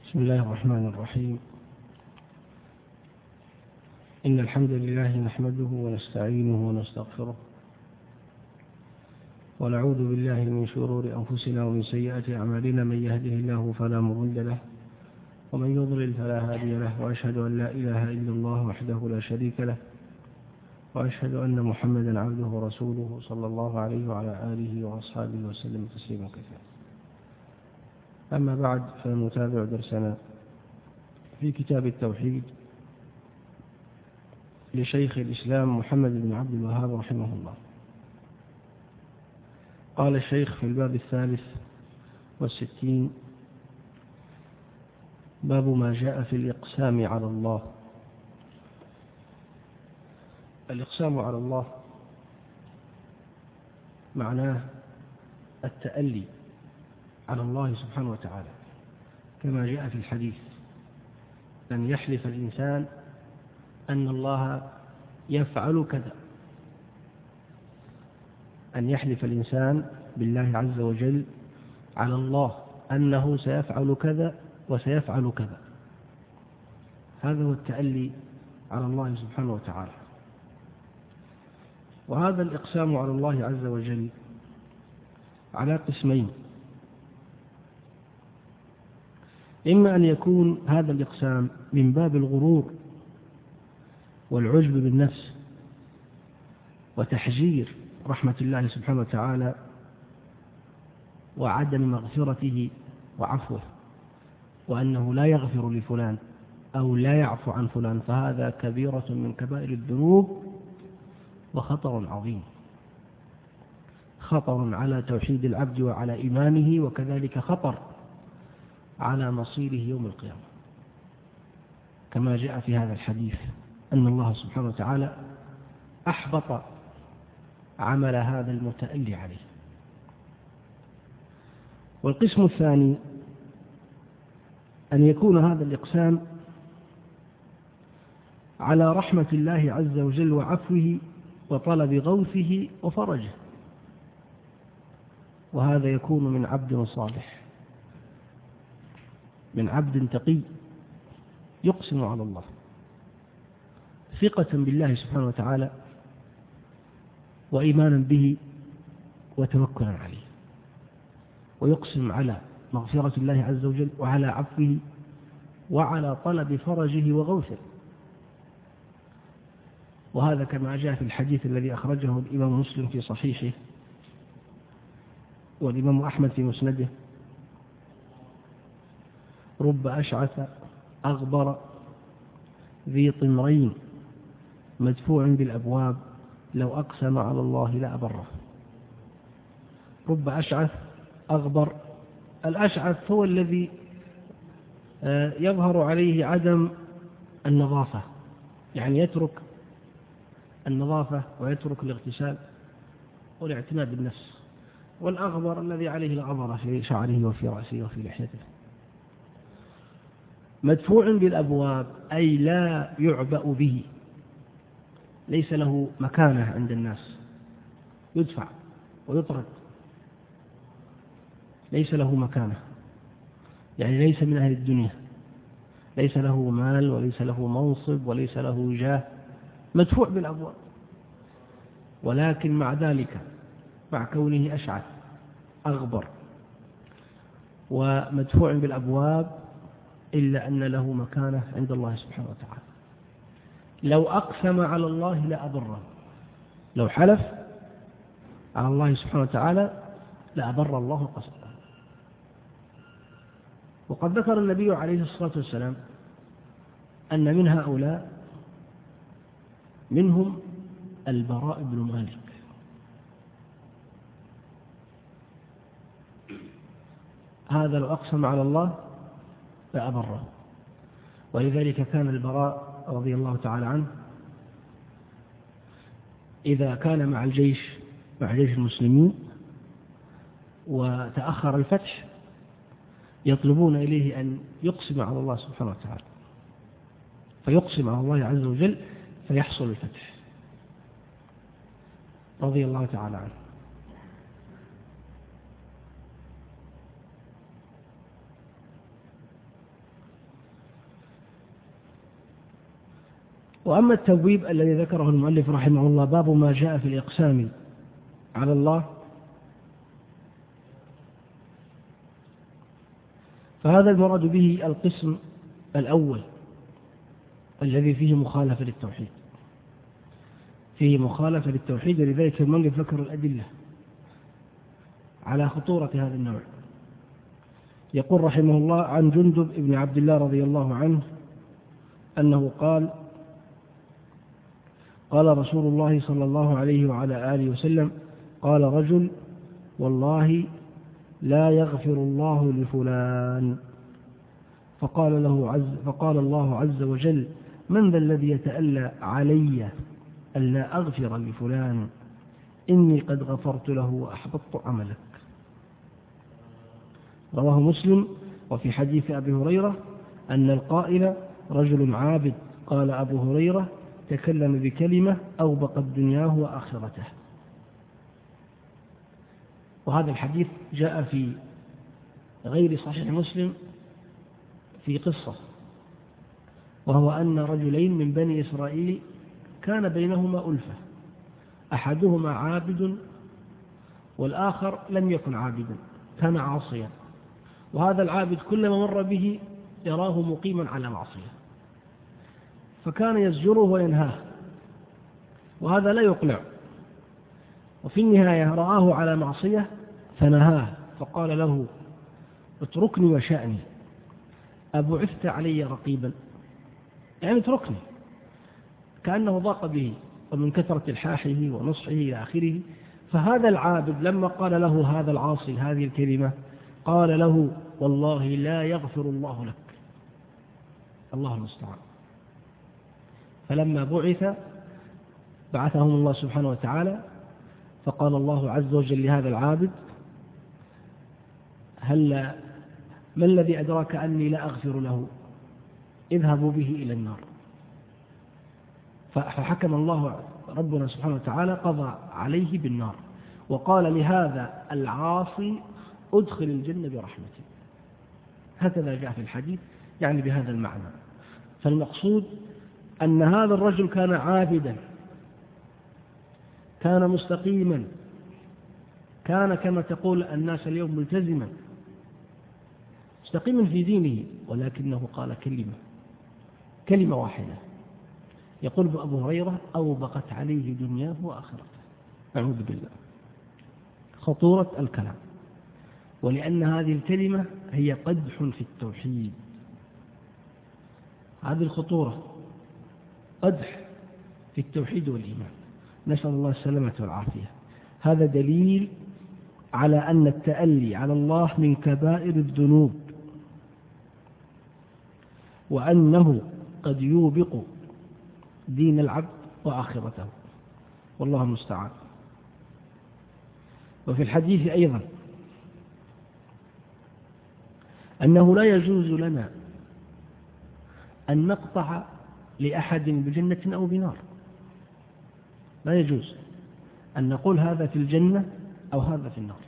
بسم الله الرحمن الرحيم. إن الحمد لله نحمده ونستعينه ونستغفره ونعوذ بالله من شرور أنفسنا ومن سيئات أعمالنا، من يهده الله فلا مضل له ومن يضلل فلا هادي له، وأشهد أن لا إله إلا الله وحده لا شريك له، وأشهد أن محمدا عبده ورسوله صلى الله عليه وعلى آله وأصحابه وسلم تسليما كثيرا. أما بعد، فنتابع درسنا في كتاب التوحيد لشيخ الإسلام محمد بن عبد الوهاب رحمه الله. قال الشيخ في الباب 63: باب ما جاء في الإقسام على الله. الإقسام على الله معناه التألي على الله سبحانه وتعالى، كما جاء في الحديث: أن يحلف الإنسان أن الله يفعل كذا، أن يحلف الإنسان بالله عز وجل على الله أنه سيفعل كذا وسيفعل كذا. هذا هو التألي على الله سبحانه وتعالى. وهذا الإقسام على الله عز وجل على قسمين: إما أن يكون هذا الإقسام من باب الغرور والعجب بالنفس وتحجير رحمة الله سبحانه وتعالى وعدم مغفرته وعفوه، وأنه لا يغفر لفلان أو لا يعفو عن فلان، فهذا كبيرة من كبائر الذنوب وخطر عظيم، خطر على توحيد العبد وعلى إيمانه، وكذلك خطر على مصيره يوم القيامة، كما جاء في هذا الحديث أن الله سبحانه وتعالى أحبط عمل هذا المتألي عليه. والقسم الثاني أن يكون هذا الإقسام على رحمة الله عز وجل وعفوه وطلب غوثه وفرجه، وهذا يكون من عبد صالح، من عبد تقي يقسم على الله ثقة بالله سبحانه وتعالى وإيمانا به وتوكلا عليه، ويقسم على مغفرة الله عز وجل وعلى عفوه وعلى طلب فرجه وغوثه. وهذا كما جاء في الحديث الذي أخرجه الإمام مسلم في صحيحه والإمام أحمد في مسنده: رب أشعث أغبر ذي طمرين مدفوع بالأبواب لو أقسم على الله لأبره. رب أشعث أغبر. الأشعث هو الذي يظهر عليه عدم النظافة، يعني يترك النظافة ويترك الاغتسال والاعتناء بالنفس. والأغبر الذي عليه الغبرة في شعره وفي رأسه وفي لحيته. مدفوع بالأبواب أي لا يعبأ به، ليس له مكانة عند الناس، يدفع ويطرد، ليس له مكانة، يعني ليس من أهل الدنيا، ليس له مال وليس له منصب وليس له جاه، مدفوع بالأبواب. ولكن مع ذلك، مع كونه أشعث أغبر ومدفوع بالأبواب، إلا أن له مكانة عند الله سبحانه وتعالى. لو أقسم على الله لأبره، لو حلف على الله سبحانه وتعالى لأبر الله قسمه. وقد ذكر النبي عليه الصلاة والسلام أن من هؤلاء منهم البراء بن مالك. هذا لو أقسم على الله لأبره. ولذلك كان البراء رضي الله تعالى عنه إذا كان مع الجيش، مع جيش المسلمين، وتأخر الفتح، يطلبون إليه أن يقسم على الله سبحانه وتعالى، فيقسم على الله عز وجل فيحصل الفتح، رضي الله تعالى عنه. وأما التبويب الذي ذكره المؤلف رحمه الله باب ما جاء في الإقسام على الله، فهذا المراد به القسم الأول الذي فيه مخالفة للتوحيد، فيه مخالفة للتوحيد، ولذلك المؤلف ذكر الأدلة على خطورة هذا النوع. يقول رحمه الله عن جندب بن عبد الله رضي الله عنه أنه قال: قال رسول الله صلى الله عليه وعلى آله وسلم: قال رجل: والله لا يغفر الله لفلان. فقال الله عز وجل: من ذا الذي يتألى علي ألا أغفر لفلان؟ إني قد غفرت له وأحبطت عملك. رواه مسلم. وفي حديث أبي هريرة أن القائل رجل عابد، قال أبو هريرة: تكلم بكلمة أوبقت دنياه وآخرته. وهذا الحديث جاء في غير صحيح مسلم في قصة، وهو أن رجلين من بني إسرائيل كان بينهما ألفة، أحدهما عابد والآخر لم يكن عابدا، كان عاصيا، وهذا العابد كلما مر به يراه مقيما على معصية، فكان يزجره وينهاه، وهذا لا يقلع. وفي النهاية رآه على معصية فنهاه، فقال له: اتركني وشأني، أبعثت علي رقيبا؟ يعني اتركني، كأنه ضاق به ومن كثرة الحاحه ونصحه إلى آخره. فهذا العابد لما قال له هذا العاصي هذه الكلمة قال له: والله لا يغفر الله لك. الله المستعان. فلما بعثهم الله سبحانه وتعالى، فقال الله عز وجل لهذا العابد: ما الذي أدراك أني لا أغفر له؟ اذهبوا به إلى النار. فحكم الله ربنا سبحانه وتعالى قضى عليه بالنار، وقال لهذا العاصي: ادخل الجنة برحمتي. هكذا جاء في الحديث، يعني بهذا المعنى. فالمقصود أن هذا الرجل كان عابدا، كان مستقيما، كان كما تقول الناس اليوم ملتزما، مستقيما في دينه، ولكنه قال كلمة واحدة، يقول أبو هريرة: أوبقت عليه دنياه وآخرته. أعوذ بالله. خطورة الكلام، ولأن هذه الكلمة هي قدح في التوحيد. هذه الخطورة قدح في التوحيد والإيمان، نسأل الله السلامة والعافية. هذا دليل على أن التألي على الله من كبائر الذنوب، وأنه قد يوبق دين العبد وآخرته، والله المستعان. وفي الحديث أيضا أنه لا يجوز لنا أن نقطع لأحد بجنة أو بنار، لا يجوز أن نقول هذا في الجنة أو هذا في النار،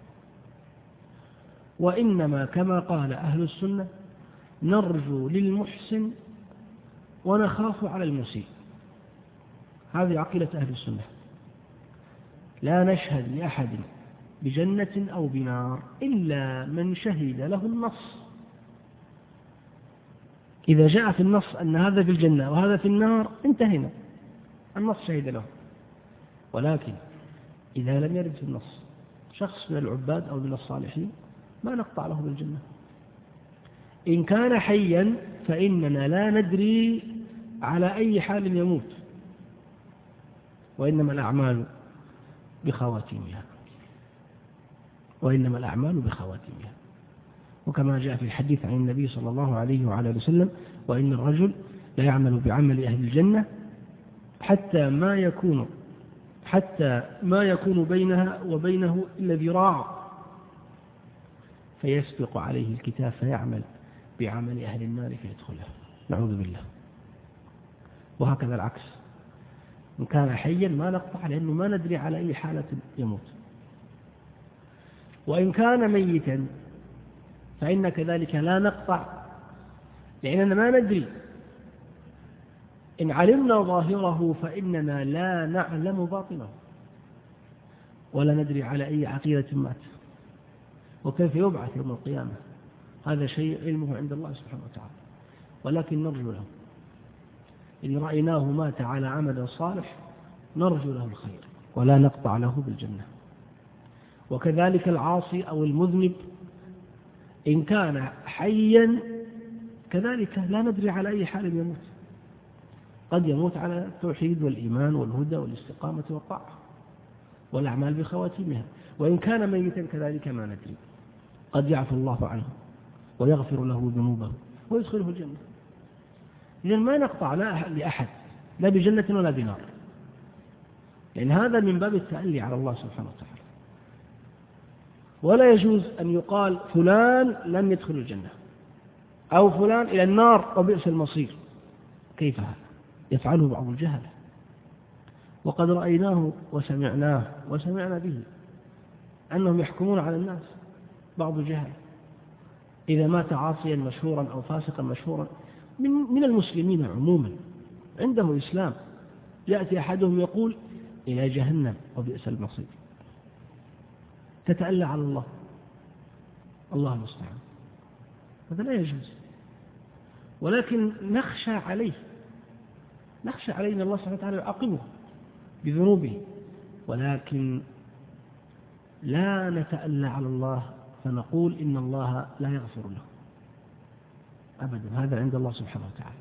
وإنما كما قال أهل السنة: نرجو للمحسن ونخاف على المسيء. هذه عقيدة أهل السنة، لا نشهد لأحد بجنة أو بنار إلا من شهد له النص. إذا جاء في النص أن هذا في الجنة وهذا في النار انتهينا، النص شهد له. ولكن إذا لم يرد في النص شخص من العباد أو من الصالحين ما نقطع له بالجنة. إن كان حيا فإننا لا ندري على أي حال يموت، وإنما الأعمال بخواتيمها، وكما جاء في الحديث عن النبي صلى الله عليه وعلى آله وسلم: وإن الرجل لا يعمل بعمل أهل الجنة حتى ما يكون بينها وبينه إلا ذراع، فيسبق عليه الكتاب فيعمل بعمل أهل النار فيدخلها، نعوذ بالله. وهكذا العكس، إن كان حيا ما نقطع، لأنه ما ندري على أي حالة يموت. وإن كان ميتا فإن كذلك لا نقطع، لأننا ما ندري إن علمنا ظاهره فإننا لا نعلم باطنه ولا ندري على أي عقيدة مات وكيف يبعث يوم القيامة. هذا شيء علمه عند الله سبحانه وتعالى، ولكن نرجو له إن رأيناه مات على عمل صالح نرجو له الخير ولا نقطع له بالجنة. وكذلك العاصي أو المذنب إن كان حيا كذلك لا ندري على أي حال يموت، قد يموت على التوحيد والإيمان والهدى والاستقامة والطاعة والأعمال بخواتيمها، وإن كان ميتا كذلك ما ندري، قد يعفو الله عنه ويغفر له ذنوبه ويدخله الجنة. إذن ما نقطع لأحد لا بجنة ولا بنار، لأن هذا من باب التألي على الله سبحانه وتعالى. ولا يجوز أن يقال فلان لم يدخل الجنة أو فلان إلى النار وبئس المصير، كيف هذا؟ يفعله بعض الجهلة، وقد رأيناه وسمعنا به أنهم يحكمون على الناس. بعض الجهلة إذا مات عاصيا مشهورا أو فاسقا مشهورا من المسلمين عموما عنده إسلام، يأتي أحدهم يقول إلى جهنم وبئس المصير، تتألى على الله، الله المستعان. هذا لا يجوز، ولكن نخشى عليه أن الله سبحانه وتعالى يعاقبه بذنوبه، ولكن لا نتألى على الله فنقول إن الله لا يغفر له أبدا، هذا عند الله سبحانه وتعالى.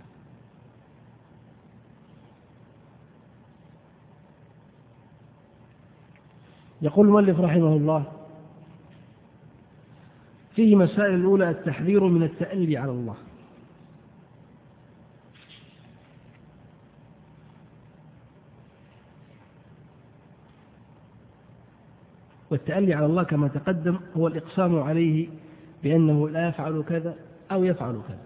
يقول المؤلف رحمه الله فيه مسائل. الأولى التحذير من التألي على الله. والتألي على الله كما تقدم هو الإقسام عليه بأنه لا يفعل كذا أو يفعل كذا،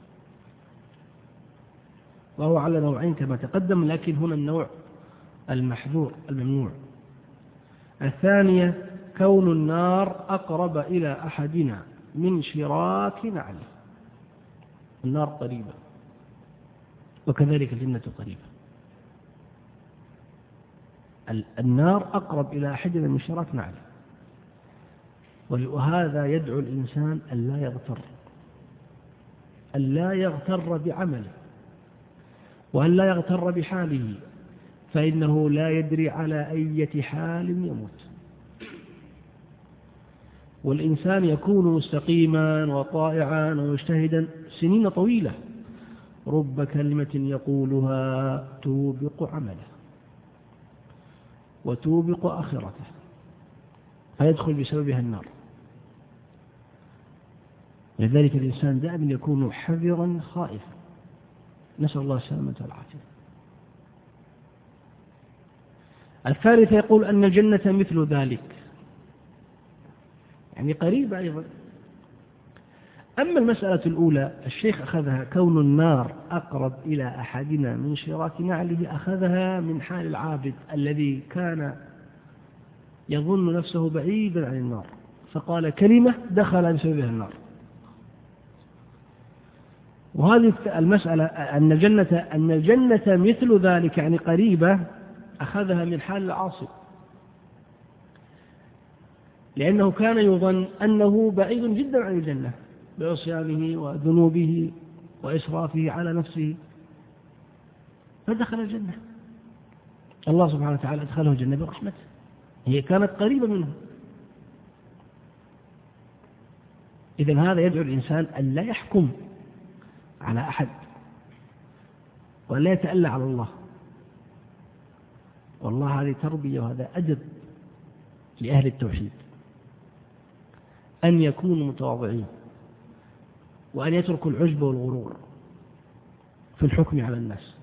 وهو على نوعين كما تقدم، لكن هنا النوع المحذور الممنوع. الثانية كون النار أقرب إلى أحدنا من شراك نعله، النار قريبة وكذلك الجنة قريبة. النار أقرب إلى أحدنا من شراك نعله، وهذا يدعو الإنسان ألا يغتر بعمله وأن لا يغتر بحاله، فإنه لا يدري على أي حال يموت. والإنسان يكون مستقيما وطائعا ومجتهدا سنين طويلة، رب كلمة يقولها توبق عمله وتوبق آخرته فيدخل بسببها النار. لذلك الإنسان دائما يكون حذرا خائفا، نسأل الله السلامة والعافية. الثالث يقول أن الجنة مثل ذلك، يعني قريبة أيضا. أما المسألة الأولى الشيخ أخذها كون النار أقرب إلى أحدنا من شراك نعله، أخذها من حال العابد الذي كان يظن نفسه بعيدا عن النار فقال كلمة دخل بسببها النار. وهذه المسألة أن الجنة مثل ذلك يعني قريبة، أخذها من حال العاصي، لأنه كان يظن أنه بعيد جدا عن الجنة بعصيانه وذنوبه وإسرافه على نفسه، فدخل الجنة. الله سبحانه وتعالى أدخله الجنة برحمته، هي كانت قريبة منه. إذن هذا يدعو الإنسان أن لا يحكم على أحد ولا يتألى على الله، والله هذه تربية وهذا أدب لأهل التوحيد، أن يكونوا متواضعين وأن يتركوا العجب والغرور في الحكم على الناس.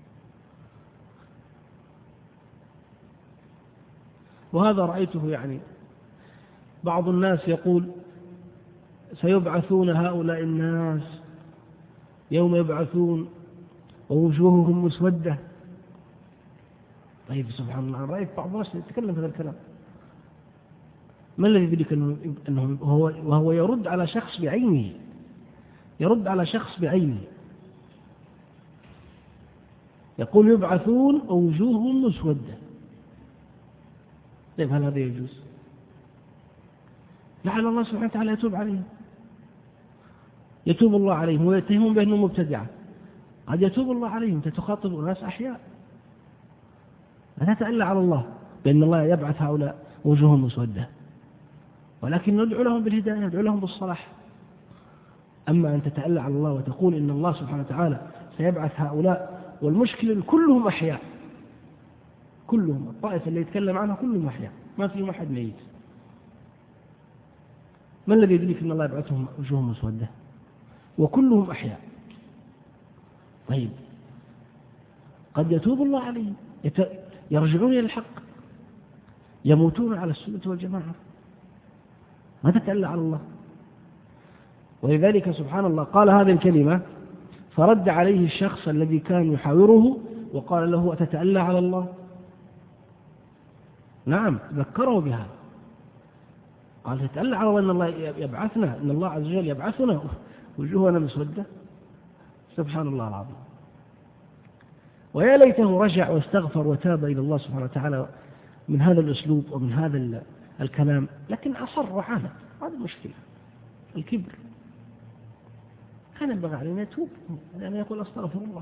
وهذا رأيته، يعني بعض الناس يقول سيبعثون هؤلاء الناس يوم يبعثون ووجوههم مسودة. طيب سبحان الله، رأيت بعض الناس يتكلم هذا الكلام، ما الذي يدرك أنه وهو يرد على شخص بعينه، يقول يبعثون ووجوههم مسودة. طيب هل هذا يجوز؟ لعل الله سبحانه وتعالى يتوب عليهم، يتوب الله عليهم ويتهمون بأنهم مبتدعة. قد يتوب الله عليهم، تخاطب ناس أحياء، لا تتألى على الله بأن الله يبعث هؤلاء وجوههم مسودة، ولكن ندعو لهم بالهداية، ندعو لهم بالصلاح. أما أن تتألى على الله وتقول إن الله سبحانه وتعالى سيبعث هؤلاء، والمشكلة كلهم أحياء، كلهم الطائفة اللي يتكلم عنها كلهم أحياء، ما فيهم أحد ميت. ما الذي يدريك أن الله يبعثهم وجوههم مسودة وكلهم أحياء؟ طيب قد يتوب الله عليهم، يرجعون إلى الحق، يموتون على السنة والجماعة، ما تتألى على الله. ولذلك سبحان الله قال هذه الكلمة فرد عليه الشخص الذي كان يحاوره وقال له أتتألى على الله؟ نعم، ذكره بهذا، قال تتألى على الله أن الله يبعثنا، أن الله عز وجل يبعثنا وجوهنا مسودة؟ سبحان الله العظيم. ويا ليته رجع واستغفر وتاب إلى الله سبحانه وتعالى من هذا الأسلوب ومن هذا الكلام، لكن أصر وعاند. هذه المشكلة، الكبر. كان ينبغي عليه أن يتوب، لأن يقول أستغفر الله.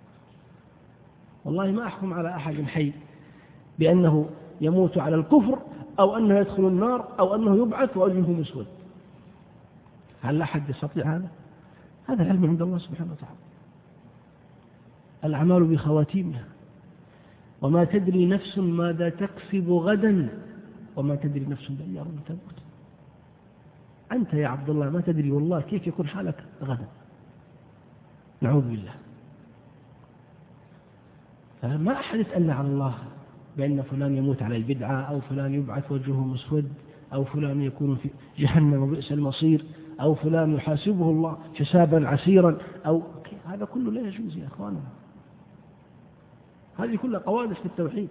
والله ما أحكم على أحد حي بأنه يموت على الكفر أو أنه يدخل النار أو أنه يبعث ووجهه مسود. هل أحد يستطيع هذا؟ هذا العلم عند الله سبحانه وتعالى. الأعمال بخواتيمها، وما تدري نفس ماذا تكسب غدا وما تدري نفس بأي أرض تموت. أنت يا عبد الله ما تدري والله كيف يكون حالك غدا، نعوذ بالله. فما أحد يتألى على الله بأن فلان يموت على البدعة، أو فلان يبعث وجهه مسود، أو فلان يكون في جهنم وبئس المصير، أو فلان يحاسبه الله حسابا عسيرا، أو هذا كله لا يجوز يا أخواننا. هذه كلها قوادح في التوحيد،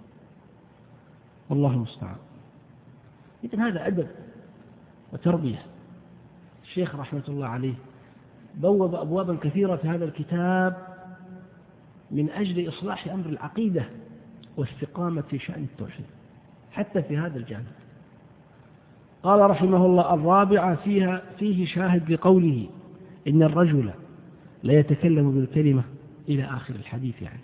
والله المستعان. إذن هذا أدب وتربية. الشيخ رحمة الله عليه بوب أبوابا كثيرة في هذا الكتاب من أجل إصلاح أمر العقيدة واستقامة في شأن التوحيد حتى في هذا الجانب. قال رحمه الله: الرابعة فيه شاهد لقوله إن الرجل لا يتكلم بالكلمة إلى آخر الحديث. يعني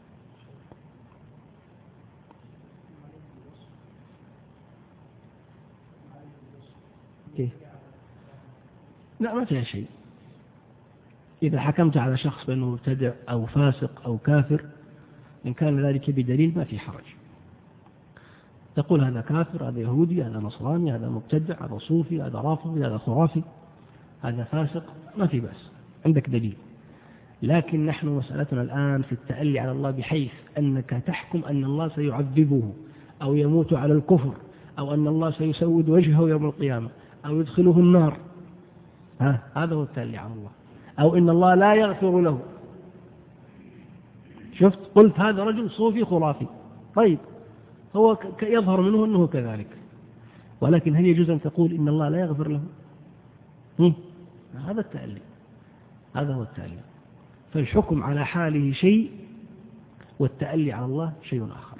إيه؟ لا، ما فيها شيء. إذا حكمت على شخص بأنه مبتدع أو فاسق أو كافر، إن كان ذلك بدليل ما في حرج. تقول هذا كافر، هذا يهودي، هذا نصراني، هذا مبتدع، هذا صوفي، هذا رافضي، هذا خرافي، هذا فاسق، ما في بأس، عندك دليل. لكن نحن مسألتنا الآن في التألي على الله، بحيث أنك تحكم أن الله سيعذبه أو يموت على الكفر، أو أن الله سيسود وجهه يوم القيامة، أو يدخله النار. هذا هو التألي على الله. أو إن الله لا يغفر له. شفت؟ قلت هذا رجل صوفي خرافي، طيب هو يظهر منه أنه كذلك، ولكن هل يجوز أن تقول إن الله لا يغفر له؟ هذا التألي، هذا هو التألي. فالحكم على حاله شيء، والتألي على الله شيء آخر.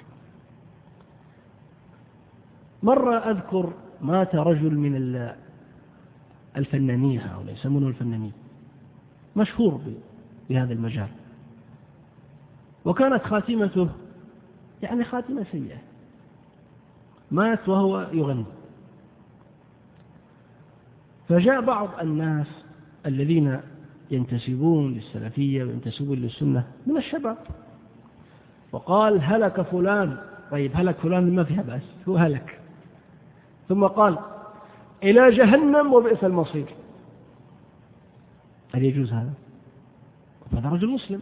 مرة أذكر مات رجل من الفنانين، هؤلاء يسمونه الفنانين، مشهور بهذا المجال، وكانت خاتمته يعني خاتمة سيئة، مات وهو يغني. فجاء بعض الناس الذين ينتسبون للسلفية وينتسبون للسنة من الشباب، وقال هلك فلان. طيب هلك فلان ما فيها بأس، هو هلك. ثم قال إلى جهنم وبئس المصير. هل يجوز هذا؟ هذا رجل مسلم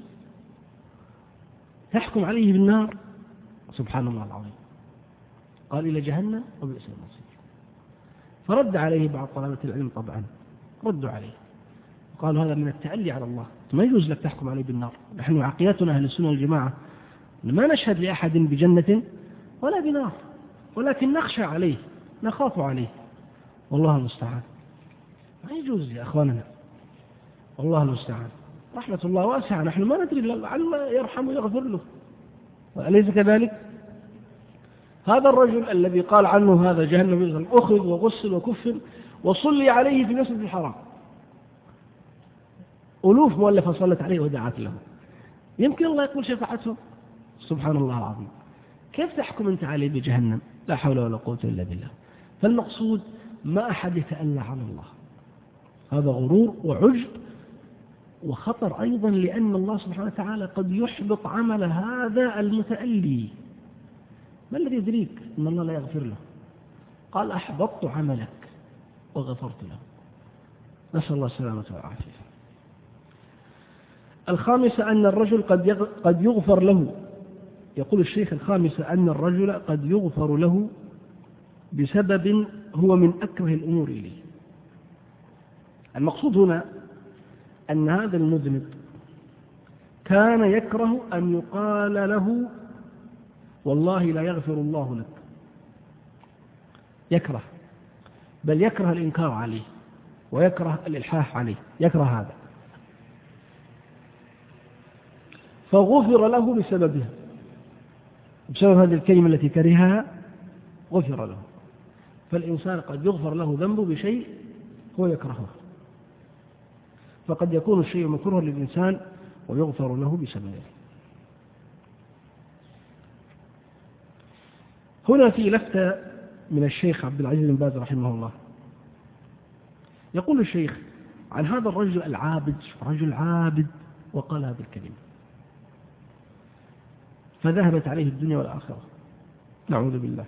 تحكم عليه بالنار؟ سبحان الله العظيم. قال إلى جهنم وبئس المصير. فرد عليه بعض طلبة العلم، طبعا ردوا عليه قالوا هذا من التألي على الله، ما يجوز لك تحكم عليه بالنار. نحن عقيدتنا أهل السنة والجماعة ما نشهد لأحد بجنة ولا بنار، ولكن نخشى عليه، نخاف عليه، والله المستعان. ما يجوز يا أخواننا، والله المستعان. رحمة الله واسعة، نحن ما ندري، لعل يرحم ويغفر له، أليس كذلك؟ هذا الرجل الذي قال عنه هذا جهنم أخذ وغسل وكفر وصلي عليه في المسجد الحرام، ألوف مؤلفة صلت عليه ودعت له، يمكن الله يقبل شفاعتهم؟ سبحان الله العظيم. كيف تحكم أنت عليه بجهنم؟ لا حول ولا قوة إلا بالله. فالمقصود ما أحد يتألى على الله، هذا غرور وعجب وخطر أيضا، لأن الله سبحانه وتعالى قد يحبط عمل هذا المتألي. ما الذي يدريك أن الله لا يغفر له؟ قال أحبطت عملك وغفرت له. نسأل الله السلامة والعافية. الخامسة أن الرجل قد يغفر له، يقول الشيخ الخامسة أن الرجل قد يغفر له بسبب هو من أكره الأمور إليه. المقصود هنا أن هذا المذنب كان يكره أن يقال له والله لا يغفر الله لك، يكره، بل يكره الإنكار عليه ويكره الإلحاح عليه، يكره هذا، فغفر له بسببها، بسبب هذه الكلمة التي كرهها غفر له. فالإنسان قد يغفر له ذنبه بشيء هو يكرهه، فقد يكون الشيء مكروها للإنسان ويغفر له بسببه. هنا في لفتة من الشيخ عبد العزيز بن باز رحمه الله، يقول الشيخ عن هذا الرجل العابد، رجل عابد وقال هذه الكلمة فذهبت عليه الدنيا والآخرة، نعوذ بالله.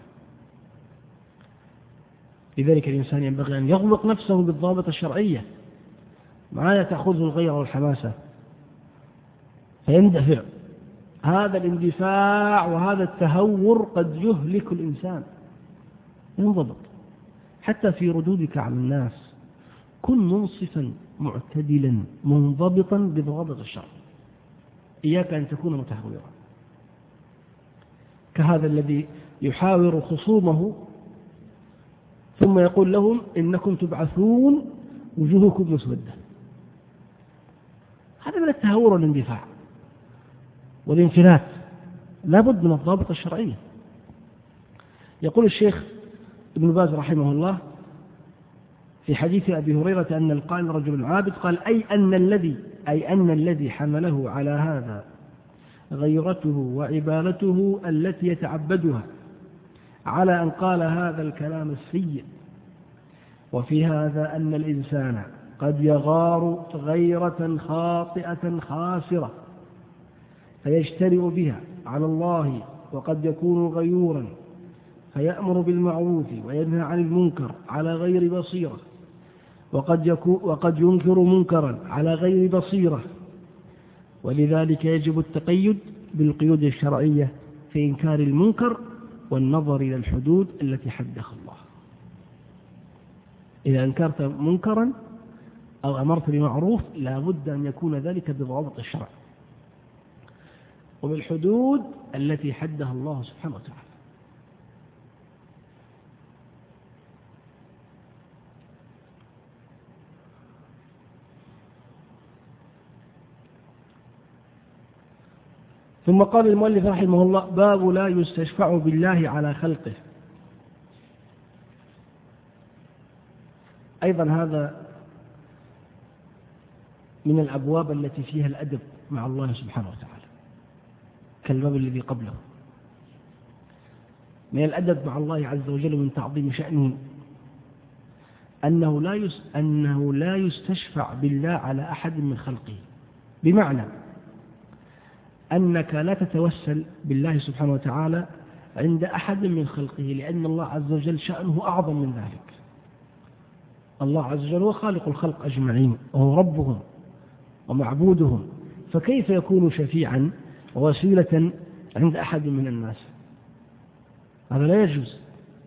لذلك الإنسان ينبغي أن يغلق نفسه بالضابط الشرعية، ما تأخذه الغيرة والحماسة فيندفع. هذا الاندفاع وهذا التهور قد يهلك الإنسان. انضبط حتى في ردودك على الناس، كن منصفا معتدلا منضبطا بضوابط الشرع، إياك أن تكون متهورا كهذا الذي يحاور خصومه ثم يقول لهم إنكم تبعثون وجوهكم مسودة. هذا من التهور والاندفاع والانفلات، لا بد من الضابط الشرعية. يقول الشيخ ابن باز رحمه الله في حديث أبي هريرة أن القائل رجل عابد قال أي أن الذي حمله على هذا غيرته وعبادته التي يتعبدها على أن قال هذا الكلام السيء. وفي هذا أن الإنسان قد يغار غيرة خاطئة خاسرة فيجترئ بها على الله، وقد يكون غيورا فيأمر بالمعروف وينهى عن المنكر على غير بصيرة، وقد ينكر منكرا على غير بصيرة. ولذلك يجب التقيد بالقيود الشرعية في إنكار المنكر والنظر إلى الحدود التي حدها الله. إذا أنكرت منكرا أو أمرت بمعروف لا بد أن يكون ذلك بضوابط الشرع وبالحدود التي حدها الله سبحانه وتعالى. ثم قال المؤلف رحمه الله باب لا يستشفع بالله على خلقه. أيضا هذا من الأبواب التي فيها الأدب مع الله سبحانه وتعالى كالباب الذي قبله. من الأدب مع الله عز وجل من تعظيم شأنه أنه لا يستشفع بالله على أحد من خلقه، بمعنى أنك لا تتوسل بالله سبحانه وتعالى عند أحد من خلقه، لأن الله عز وجل شأنه أعظم من ذلك. الله عز وجل هو خالق الخلق أجمعين وهو ربهم ومعبودهم، فكيف يكون شفيعا ووسيلة عند أحد من الناس؟ هذا لا يجوز.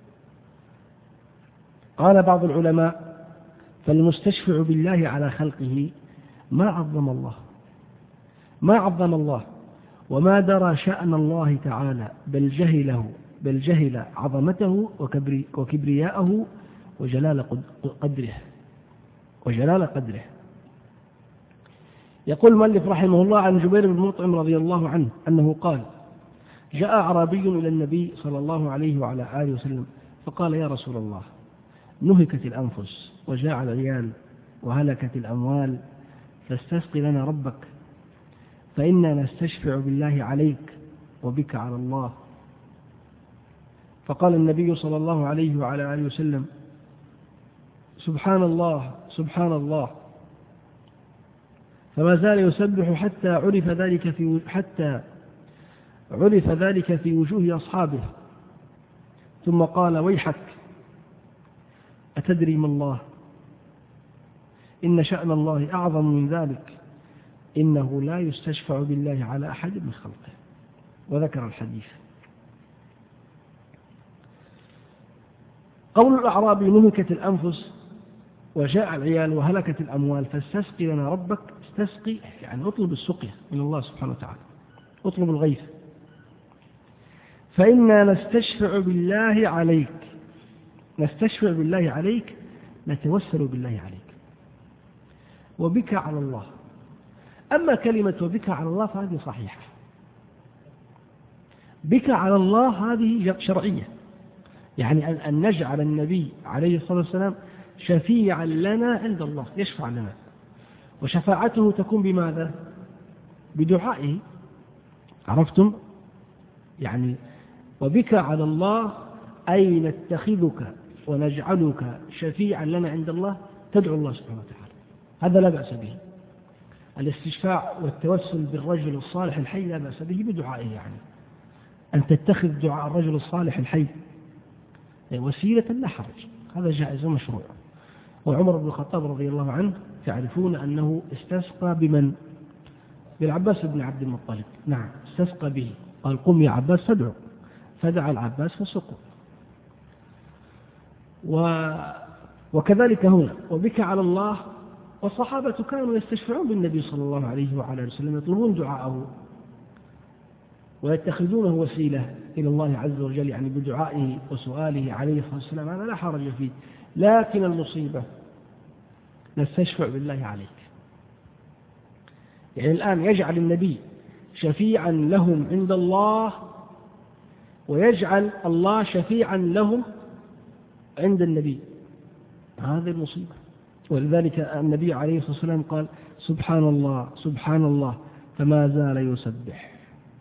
قال بعض العلماء فالمستشفع بالله على خلقه ما عظم الله وما درى شأن الله تعالى، بل جهل عظمته وكبرياءه وجلال قدره. يقول المؤلف رحمه الله عن جبير بن مطعم رضي الله عنه أنه قال: جاء أعرابي إلى النبي صلى الله عليه وعلى آله وسلم فقال: يا رسول الله، نهكت الأنفس وجاع العيال وهلكت الأموال، فاستسق لنا ربك، فإنا نستشفع بالله عليك وبك على الله. فقال النبي صلى الله عليه وعلى آله وسلم: سبحان الله سبحان الله. فما زال يسبح حتى عرف ذلك في وجوه أصحابه، ثم قال: ويحك، أتدري ما الله؟ إن شأن الله أعظم من ذلك، إنه لا يستشفع بالله على أحد من خلقه. وذكر الحديث. قول الأعرابي: نهكت الأنفس وجاء العيال وهلكت الأموال، فاستسقي لنا ربك. استسقي يعني اطلب السقيا من الله سبحانه وتعالى، اطلب الغيث. فإنا نستشفع بالله عليك، نستشفع بالله عليك، نتوسل بالله عليك، وبك على الله. أما كلمة وبك على الله فهذه صحيحة. بك على الله هذه شرعية، يعني أن نجعل النبي عليه الصلاة والسلام شفيعا لنا عند الله، يشفع لنا، وشفاعته تكون بماذا؟ بدعائه. عرفتم؟ يعني وبك على الله أي نتخذك ونجعلك شفيعا لنا عند الله، تدعو الله سبحانه وتعالى. هذا لا بأس به. الاستشفاع والتوسل بالرجل الصالح الحي لا بأس به بدعائه، يعني أن تتخذ دعاء الرجل الصالح الحي وسيلة لا حرج، هذا جائز ومشروع. وعمر بن الخطاب رضي الله عنه تعرفون أنه استسقى بمن؟ بالعباس بن عبد المطلب. نعم، استسقى به، قال: قم يا عباس فادعو، فدعا العباس فسقوا. وكذلك هنا وبك على الله. والصحابة كانوا يستشفعون بالنبي صلى الله عليه وعلى وسلم، يطلبون دعاءه ويتخذونه وسيلة إلى الله عز وجل، يعني بدعائه وسؤاله عليه الصلاة والسلام، هذا لا حرج فيه. لكن المصيبة نستشفع بالله عليك، يعني الآن يجعل النبي شفيعا لهم عند الله، ويجعل الله شفيعا لهم عند النبي، هذه المصيبة. ولذلك النبي عليه الصلاة والسلام قال: سبحان الله سبحان الله، فما زال يسبح.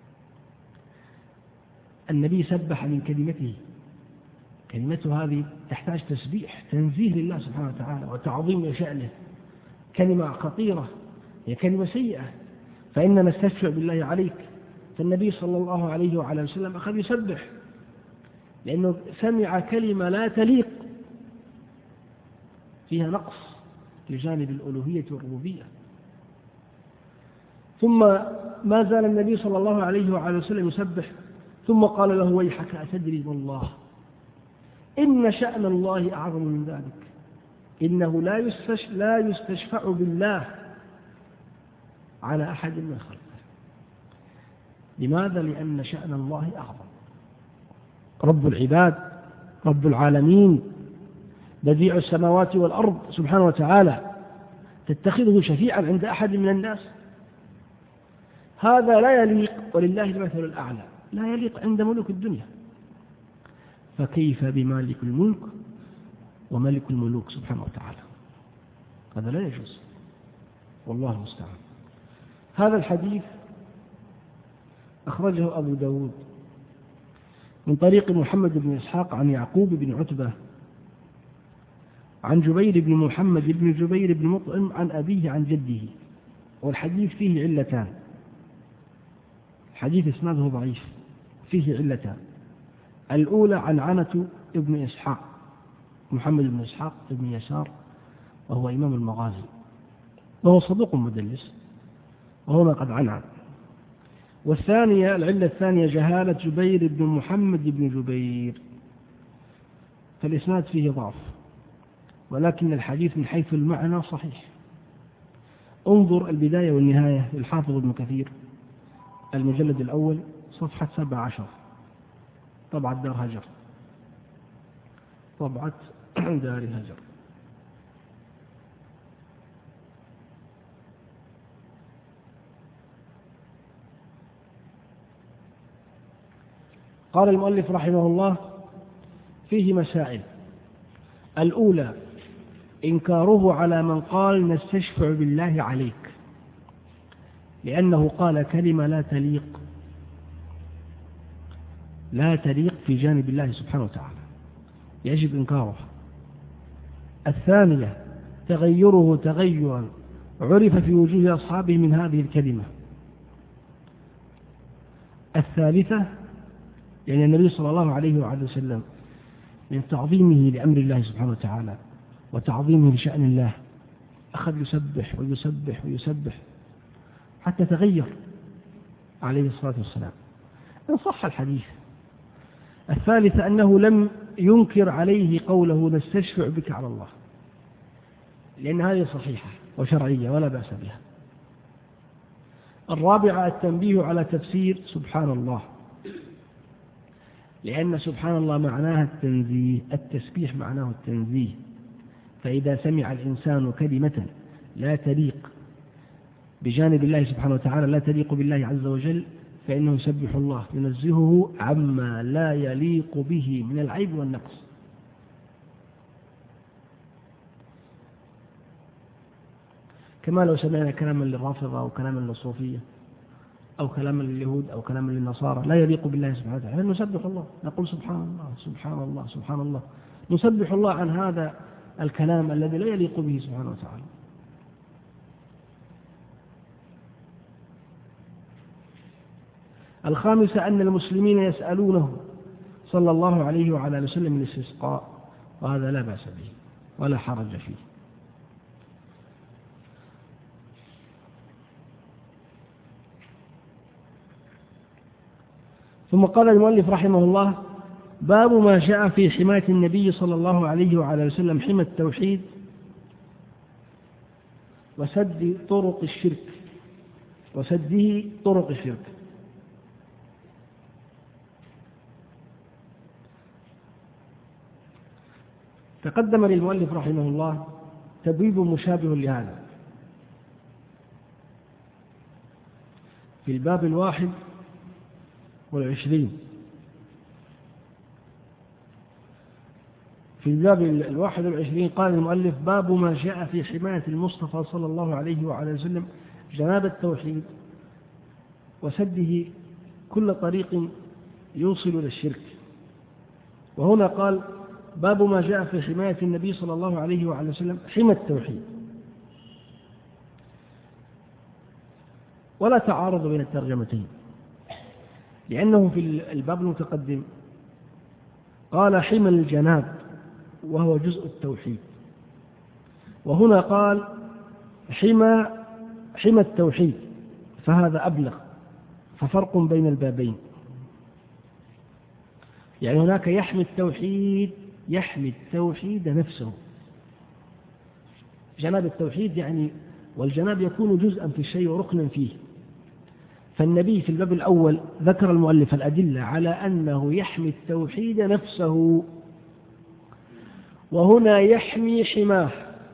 النبي سبح من كلمته، كلمته هذه تحتاج تسبيح، تنزيه لله سبحانه وتعالى وتعظيم لشأنه، كلمة خطيرة، هي كلمة سيئة. فإننا نستشفع بالله عليك. فالنبي صلى الله عليه وعلى وسلم أخذ يسبح لأنه سمع كلمة لا تليق، فيها نقص لجانب الألوهية والربوبية. ثم ما زال النبي صلى الله عليه وعلى وسلم يسبح، ثم قال له: ويحك، أتدري ما الله؟ إن شأن الله أعظم من ذلك، إنه لا يستشفع بالله على أحد من خلقه. لماذا؟ لأن شأن الله أعظم. رب العباد، رب العالمين، بديع السماوات والأرض سبحانه وتعالى، تتخذه شفيعا عند أحد من الناس؟ هذا لا يليق، ولله المثل الأعلى، لا يليق عند ملوك الدنيا، فكيف بمالك الملك وملك الملوك سبحانه وتعالى؟ هذا لا يجوز، والله المستعان. هذا الحديث أخرجه أبو داود من طريق محمد بن إسحاق عن يعقوب بن عتبة عن جبير بن محمد بن جبير بن مطعم عن أبيه عن جده. والحديث فيه علتان، حديث إسناده ضعيف، فيه علتان. الأولى عنعنة ابن إسحاق، محمد بن إسحاق ابن يسار، وهو إمام المغازي، وهو صدوق مدلس، وهنا قد عنعن. والثانية، العلة الثانية، جهالة جبير بن محمد بن جبير، فالإسناد فيه ضعف، ولكن الحديث من حيث المعنى صحيح. انظر البداية والنهاية للحافظ ابن كثير، المجلد الأول، صفحة 17، طبعة دار هجر، طبعة دار هجر. قال المؤلف رحمه الله: فيه مسائل. الأولى: إنكاره على من قال نستشفع بالله عليك، لأنه قال كلمة لا تليق في جانب الله سبحانه وتعالى، يجب إنكارها. الثانية: تغيره تغيرا عرف في وجوه أصحابه من هذه الكلمة. الثالثة: يعني النبي صلى الله عليه وعلى وسلم من تعظيمه لأمر الله سبحانه وتعالى وتعظيمه لشأن الله أخذ يسبح ويسبح ويسبح حتى تغير عليه الصلاة والسلام، إن صح الحديث. الثالثة: أنه لم ينكر عليه قوله نستشفع بك على الله، لأن هذه صحيحة وشرعية ولا بأس بها. الرابعة: التنبيه على تفسير سبحان الله، لأن سبحان الله معناها التنزيه، التسبيح معناه التنزيه، فإذا سمع الإنسان كلمة لا تليق بجانب الله سبحانه وتعالى، لا تليق بالله عز وجل، فإنه يسبح الله ينزهه عما لا يليق به من العيب والنقص. كما لو سمعنا كلاما للرافضة أو كلاما للصوفية أو كلاما لليهود أو كلاما للنصارى لا يليق بالله سبحانه وتعالى، نسبح الله، نقول سبحان الله سبحان الله سبحان الله، نسبح الله عن هذا الكلام الذي لا يليق به سبحانه وتعالى. الخامسة: أن المسلمين يسألونه صلى الله عليه وعلى آله وسلم الاستسقاء، وهذا لا بأس به ولا حرج فيه. ثم قال المؤلف رحمه الله: باب ما جاء في حماية النبي صلى الله عليه وعلى آله وسلم حمى التوحيد وسده طرق الشرك. تقدم للمؤلف رحمه الله تبويب مشابه لهذا في الباب 21. في الباب 21 قال المؤلف: باب ما جاء في حماية المصطفى صلى الله عليه وعلى وسلم جناب التوحيد وسده كل طريق يوصل إلى الشرك. وهنا قال: باب ما جاء في حماية النبي صلى الله عليه وعلى وسلم حمى التوحيد، ولا تعارض بين الترجمتين، لأنه في الباب المتقدم قال حمى الجناب وهو جزء التوحيد، وهنا قال حمى التوحيد، فهذا أبلغ، ففرق بين البابين. يعني هناك يحمي التوحيد نفسه، جناب التوحيد يعني، والجناب يكون جزءا في الشيء وركنا فيه. فالنبي في الباب الأول ذكر المؤلف الأدلة على أنه يحمي التوحيد نفسه، وهنا يحمي حماه،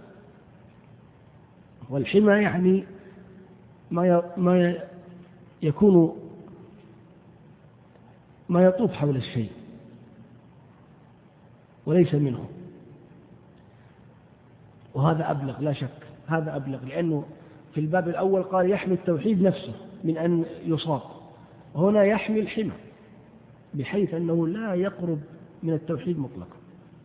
والحمى يعني ما يكون ما يطوف حول الشيء وليس منه، وهذا أبلغ لا شك، هذا أبلغ، لأنه في الباب الأول قال يحمي التوحيد نفسه من أن يصاب، وهنا يحمي الحمى بحيث أنه لا يقرب من التوحيد مطلقا.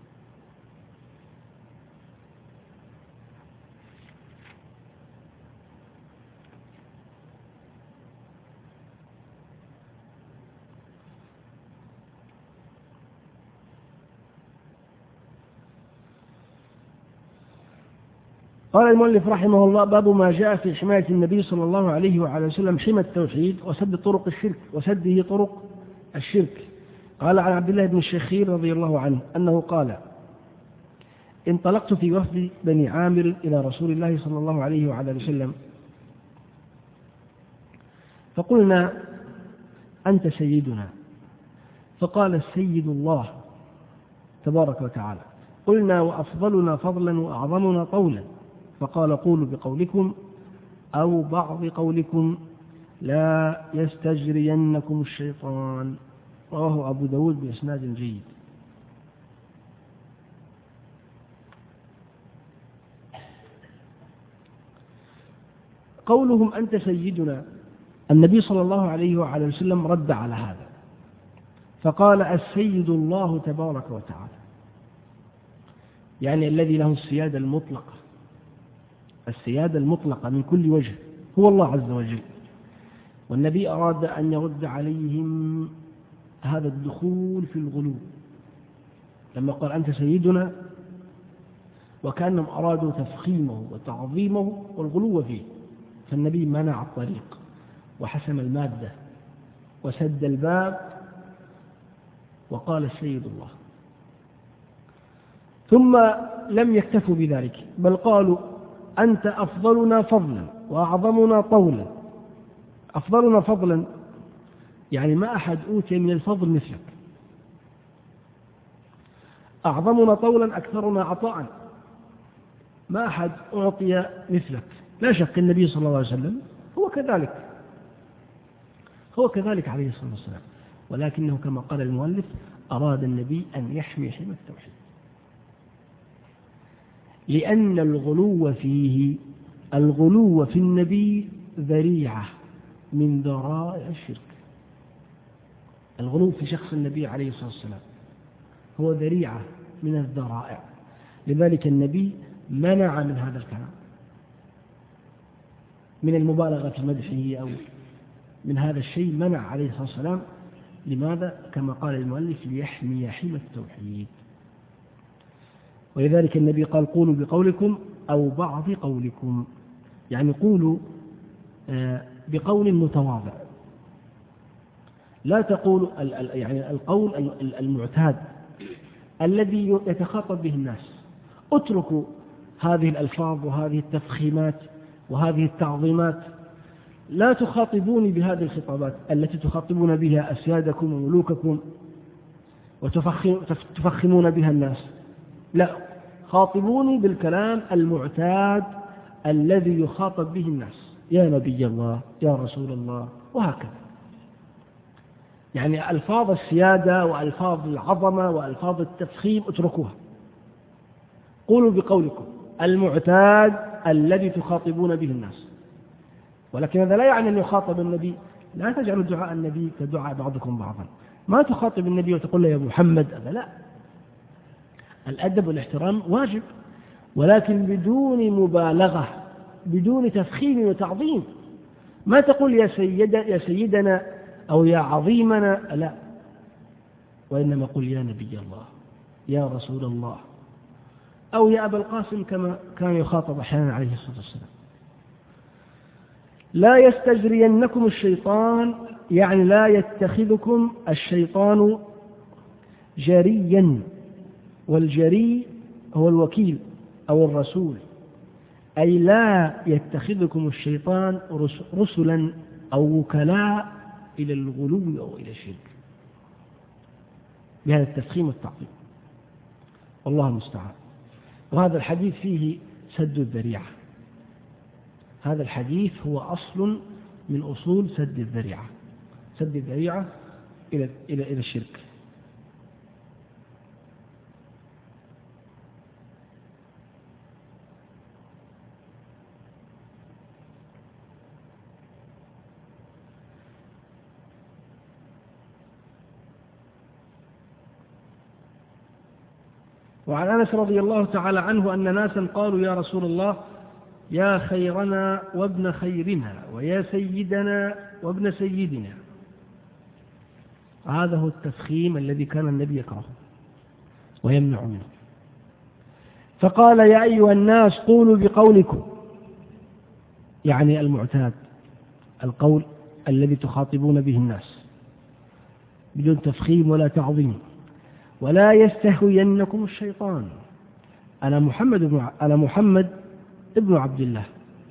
قال المؤلف رحمه الله: باب ما جاء في حماية النبي صلى الله عليه وعلى وسلم حمى التوحيد وسده طرق الشرك. قال عن عبد الله بن الشخير رضي الله عنه أنه قال: انطلقت في وفد بني عامر إلى رسول الله صلى الله عليه وعلى وسلم، فقلنا: أنت سيدنا. فقال: السيد الله تبارك وتعالى. قلنا: وأفضلنا فضلا وأعظمنا طولا. فقال: قولوا بقولكم أو بعض قولكم لا يستجرينكم الشيطان. رواه أبو داود بإسناد جيد. قولهم أنت سيدنا، النبي صلى الله عليه وعلى وسلم رد على هذا فقال السيد الله تبارك وتعالى، يعني الذي له السيادة المطلقة، السيادة المطلقة من كل وجه هو الله عز وجل. والنبي أراد أن يرد عليهم هذا الدخول في الغلو لما قال أنت سيدنا، وكأنهم أرادوا تفخيمه وتعظيمه والغلو فيه، فالنبي منع الطريق وحسم المادة وسد الباب وقال السيد الله. ثم لم يكتفوا بذلك بل قالوا أنت أفضلنا فضلا وأعظمنا طولا. أفضلنا فضلا يعني ما أحد أوتي من الفضل مثلك، أعظمنا طولا أكثرنا عطاء، ما أحد أعطي مثلك. لا شك النبي صلى الله عليه وسلم هو كذلك عليه الصلاة والسلام، ولكنه كما قال المؤلف أراد النبي أن يحمي حمى التوحيد، لأن الغلو في النبي ذريعة من ذرائع الشرك. الغلو في شخص النبي عليه الصلاة والسلام هو ذريعة من الذرائع، لذلك النبي منع من هذا الكلام، من المبالغة في مدحه أو من هذا الشيء منع عليه الصلاة والسلام. لماذا؟ كما قال المؤلف ليحمي حمى التوحيد. ولذلك النبي قال قولوا بقولكم أو بعض قولكم، يعني قولوا بقول متواضع، لا تقول يعني القول المعتاد الذي يتخاطب به الناس. اتركوا هذه الألفاظ وهذه التفخيمات وهذه التعظيمات، لا تخاطبوني بهذه الخطابات التي تخاطبون بها أسيادكم وملوككم وتفخمون بها الناس، لا، خاطبوني بالكلام المعتاد الذي يخاطب به الناس، يا نبي الله، يا رسول الله، وهكذا. يعني ألفاظ السيادة وألفاظ العظمة وألفاظ التفخيم اتركوها، قولوا بقولكم المعتاد الذي تخاطبون به الناس. ولكن هذا لا يعني أن يخاطب النبي، لا تجعلوا دعاء النبي كدعاء بعضكم بعضا، ما تخاطب النبي وتقول له يا محمد، هذا لا. الأدب والاحترام واجب، ولكن بدون مبالغة، بدون تفخيم وتعظيم. ما تقول يا سيدنا أو يا عظيمنا، لا، وإنما قل يا نبي الله، يا رسول الله، أو يا أبا القاسم كما كان يخاطب أحيانا عليه الصلاة والسلام. لا يستجرينكم الشيطان، يعني لا يتخذكم الشيطان جريا، والجري هو الوكيل أو الرسول، أي لا يتخذكم الشيطان رسلا أو وكلاء إلى الغلو أو إلى الشرك بهذا التفخيم والتعظيم، والله المستعان. وهذا الحديث فيه سد الذريعة، هذا الحديث هو أصل من أصول سد الذريعة، سد الذريعة إلى الشرك. وعن أنس رضي الله تعالى عنه أن ناسا قالوا يا رسول الله يا خيرنا وابن خيرنا ويا سيدنا وابن سيدنا. هذا هو التفخيم الذي كان النبي يكرهه ويمنع منه. فقال يا أيها الناس قولوا بقولكم، يعني المعتاد، القول الذي تخاطبون به الناس بدون تفخيم ولا تعظيم. ولا يستهوينكم الشيطان. أنا محمد ابن عبد الله،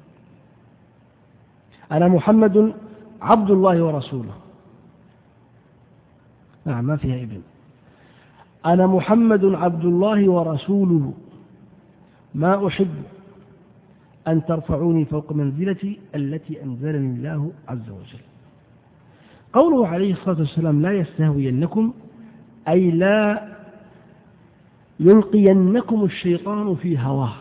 أنا محمد عبد الله ورسوله. نعم، ما فيها ابن. أنا محمد عبد الله ورسوله، ما أحب أن ترفعوني فوق منزلتي التي أنزلني الله عز وجل. قوله عليه الصلاة والسلام لا يستهوينكم أي لا يلقينكم الشيطان في هواه،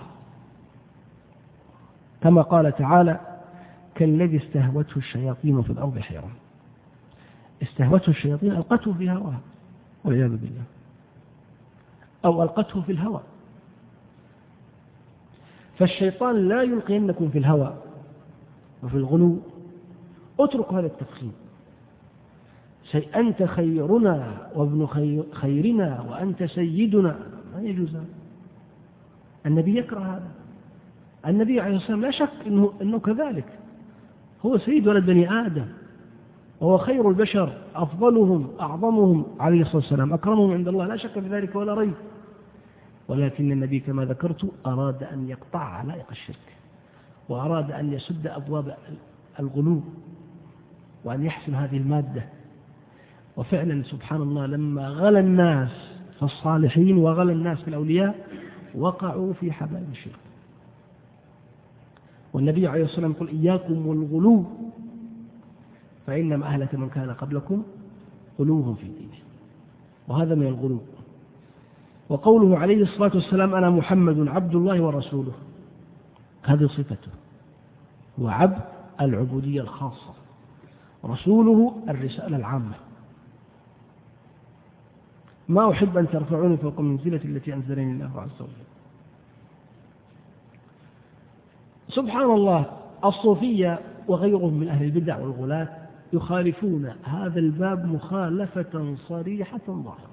كما قال تعالى كالذي استهوته الشياطين في الأرض حيران. استهوته الشياطين ألقته في هواه والعياذ بالله، أو ألقته في الهوى. فالشيطان لا يلقينكم في الهوى وفي الغلو. اترك هذا التفخيم. أنت خيرنا وابن خيرنا وأنت سيدنا، ما يجوز هذا. النبي يكره هذا. النبي عليه الصلاة والسلام لا شك أنه كذلك، هو سيد ولد بني آدم، وهو خير البشر، أفضلهم أعظمهم عليه الصلاة والسلام، أكرمهم عند الله، لا شك في ذلك ولا ريب. ولكن النبي كما ذكرت أراد أن يقطع علائق الشرك، وأراد أن يسد أبواب الغلو، وأن يحسن هذه المادة. وفعلا سبحان الله لما غلى الناس في الصالحين وغلى الناس في الأولياء وقعوا في حبال الشرك. والنبي عليه الصلاة والسلام يقول إياكم والغلو فإنما أهلك من كان قبلكم غلوهم في دينه، وهذا من الغلو. وقوله عليه الصلاة والسلام أنا محمد عبد الله ورسوله، هذه صفته، هو عبد العبودية الخاصة، رسوله الرسالة العامة. ما أحب أن ترفعوني فوق منزلة التي أنزلني الله عز وجل. سبحان الله، الصوفية وغيرهم من أهل البدع والغلاة يخالفون هذا الباب مخالفة صريحة ظاهرة،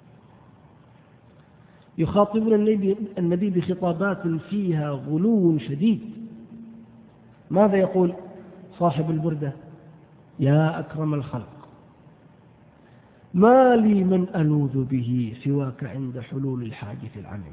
يخاطبون النبي بخطابات فيها غلو شديد. ماذا يقول صاحب البردة؟ يا أكرم الخلق ما لي من ألوذ به سواك عند حلول الحادث العميم.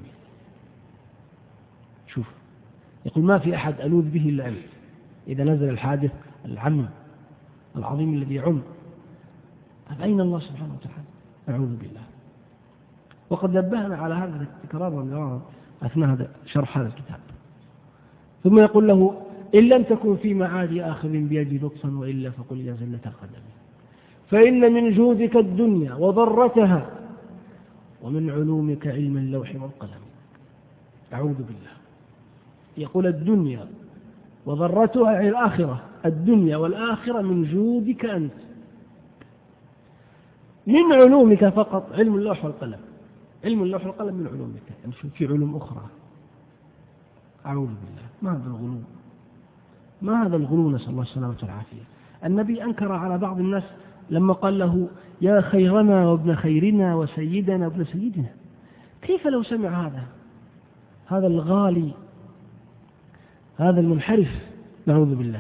شوف، يقول ما في أحد ألوذ به إلا أنت إذا نزل الحادث العميم العظيم الذي يعم. أين الله سبحانه وتعالى؟ أعوذ بالله. وقد نبهنا على هذا التكرار والمرارة أثناء هذا شرح هذا الكتاب. ثم يقول له إن لم تكن في معادي آخذ بيدي لطفا وإلا فقل يا زلة القدم، فإن من جودك الدنيا وضرتها ومن علومك علم اللوح والقلم. أعوذ بالله. يقول الدنيا وضرتها أي الآخرة، الدنيا والآخرة من جودك أنت، من علومك فقط علم اللوح والقلم. علم اللوح والقلم من علومك، يعني في علوم أخرى. أعوذ بالله. ما هذا الغلو؟ ما هذا الغلو؟ نسأل الله السلامة والعافية. النبي أنكر على بعض الناس لما قال له يا خيرنا وابن خيرنا وسيدنا وابن سيدنا. كيف لو سمع هذا الغالي، هذا المنحرف؟ نعوذ بالله.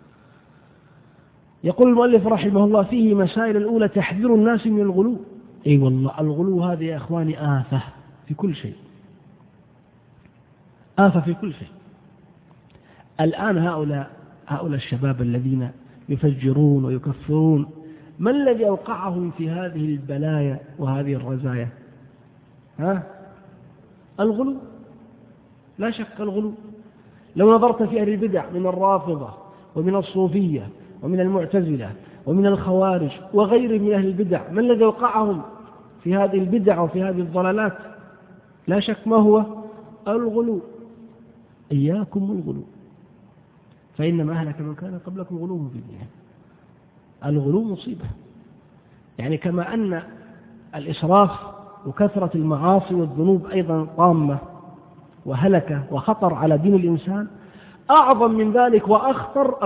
يقول المؤلف رحمه الله فيه مسائل. الأولى تحذير الناس من الغلو. أي والله الغلو هذا يا أخواني آفة في كل شيء، آفة في كل شيء. الآن هؤلاء الشباب الذين يفجرون ويكفرون، ما الذي أوقعهم في هذه البلايا وهذه الرزايا؟ الغلو، لا شك الغلو. لو نظرت في أهل البدع من الرافضة ومن الصوفية ومن المعتزلة ومن الخوارج وغيرهم من أهل البدع، ما الذي وقعهم في هذه البدع وفي هذه الضلالات؟ لا شك ما هو الغلو. إياكم الغلو فإنما أهلك من كان قبلكم غلوهم في دينهم. الغلو مصيبة، يعني كما أن الإسراف وكثرة المعاصي والذنوب أيضا طامة وهلكة وخطر على دين الإنسان، أعظم من ذلك وأخطر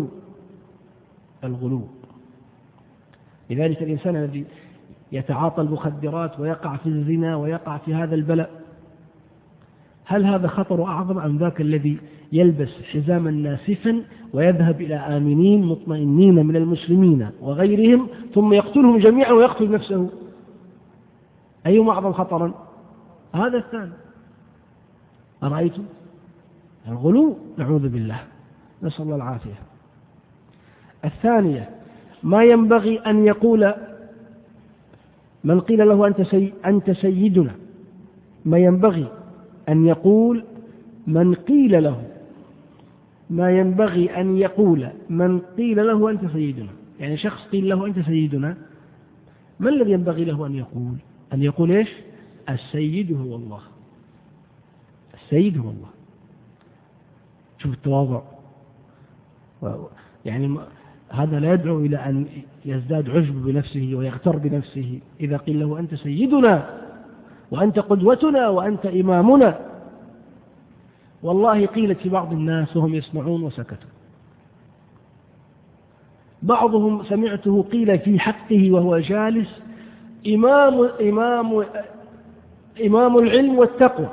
الغلو. لذلك الإنسان الذي يتعاطى المخدرات ويقع في الزنا ويقع في هذا البلاء، هل هذا خطر أعظم أم ذاك الذي يلبس حزاما ناسفا ويذهب إلى آمنين مطمئنين من المسلمين وغيرهم ثم يقتلهم جميعا ويقتل نفسه؟ أيهما أعظم خطرا؟ هذا الثاني. أرأيتم الغلو؟ نعوذ بالله، نسأل الله العافية. الثانية ما ينبغي أن يقول من قيل له أنت سيدنا، ما ينبغي أن يقول من قيل له، ما ينبغي أن يقول من قيل له أنت سيدنا. يعني شخص قيل له أنت سيدنا، ما الذي ينبغي له أن يقول؟ أن يقول إيش؟ السيد هو الله، السيد هو الله. شوف التواضع، يعني هذا لا يدعو إلى أن يزداد عجب بنفسه ويغتر بنفسه. إذا قيل له أنت سيدنا وأنت قدوتنا وأنت إمامنا، والله قيلت في بعض الناس وهم يسمعون وسكتوا. بعضهم سمعته قيل في حقه وهو جالس إمام العلم والتقوى،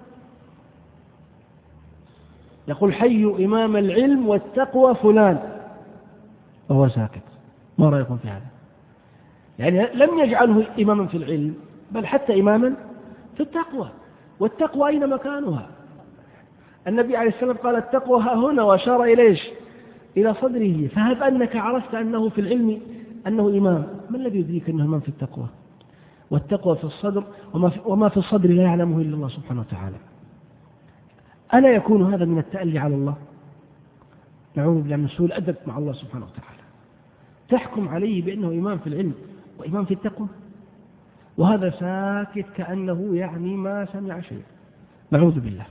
يقول حي إمام العلم والتقوى فلان، وهو ساكت. ما رأيكم في هذا؟ يعني لم يجعله إماما في العلم، بل حتى إماما في التقوى. والتقوى أين مكانها؟ النبي عليه السلام قال التقوى ها هنا، وأشار إلى صدره. فهب أنك عرفت أنه في العلم أنه إمام، ما الذي يدريك أنه إمام في التقوى؟ والتقوى في الصدر، وما في الصدر لا يعلمه إلا الله سبحانه وتعالى. ألا يكون هذا من التألي على الله؟ نعوذ بالله من سوء الأدب مع الله سبحانه وتعالى. تحكم عليه بأنه إمام في العلم وإمام في التقوى، وهذا ساكت كأنه يعني ما سمع شيء. نعوذ بالله.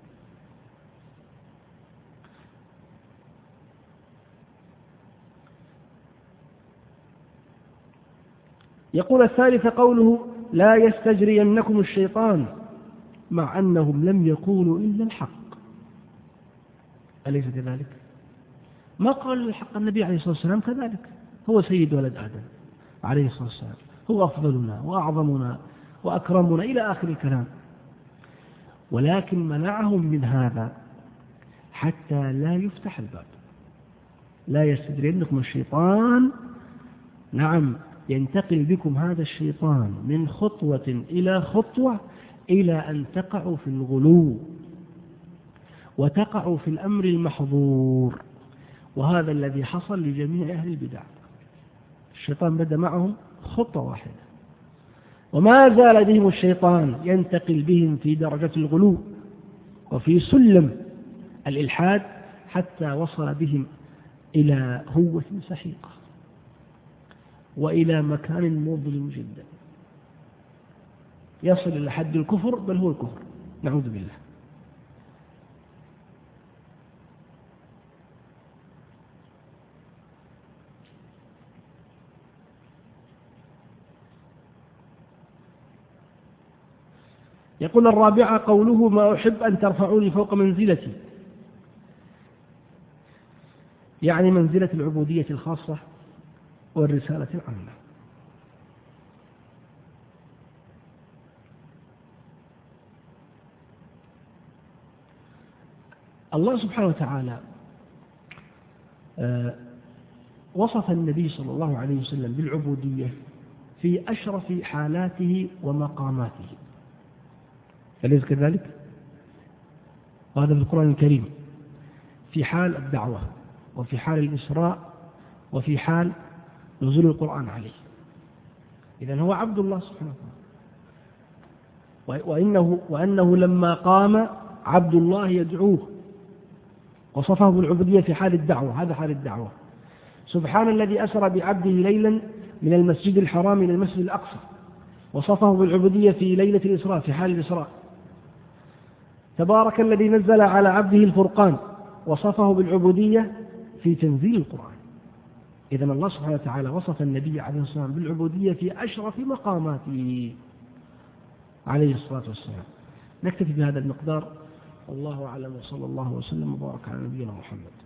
يقول الثالث قوله لا يستجرينكم الشيطان، مع أنهم لم يقولوا إلا الحق. أليس كذلك؟ ما قالوا الحق. النبي عليه الصلاة والسلام كذلك، هو سيد ولد آدم عليه الصلاة والسلام، هو أفضلنا وأعظمنا وأكرمنا إلى آخر الكلام، ولكن منعهم من هذا حتى لا يفتح الباب. لا يستجرينكم الشيطان، نعم، ينتقل بكم هذا الشيطان من خطوة إلى خطوة إلى أن تقعوا في الغلو وتقعوا في الأمر المحظور، وهذا الذي حصل لجميع أهل البدع. الشيطان بدأ معهم خطوة واحدة، وما زال بهم الشيطان ينتقل بهم في درجة الغلو وفي سلم الإلحاد، حتى وصل بهم إلى هوة سحيقة وإلى مكان مظلم جدا، يصل إلى حد الكفر، بل هو الكفر. نعوذ بالله. يقول الرابعة قوله ما أحب أن ترفعوني فوق منزلتي، يعني منزلة العبودية الخاصة والرسالة العامة. الله سبحانه وتعالى وصف النبي صلى الله عليه وسلم بالعبودية في أشرف حالاته ومقاماته، أليس كذلك؟ وهذا في القرآن الكريم، في حال الدعوة، وفي حال الإسراء، وفي حال نزول القرآن عليه. إذن هو عبد الله سبحانه وتعالى، وأنه لما قام عبد الله يدعوه، وصفه بالعبودية في حال الدعوة. هذا حال الدعوة. سبحان الذي أسرى بعبده ليلا من المسجد الحرام إلى المسجد الأقصى، وصفه بالعبودية في ليلة الإسراء في حال الإسراء. تبارك الذي نزل على عبده الفرقان، وصفه بالعبودية في تنزيل القرآن. إذن الله سبحانه وتعالى وصف النبي عليه الصلاة والسلام بالعبودية في أشرف مقاماته عليه الصلاة والسلام. نكتفي بهذا المقدار، والله أعلم، وصلى الله وسلم وبارك على نبينا محمد.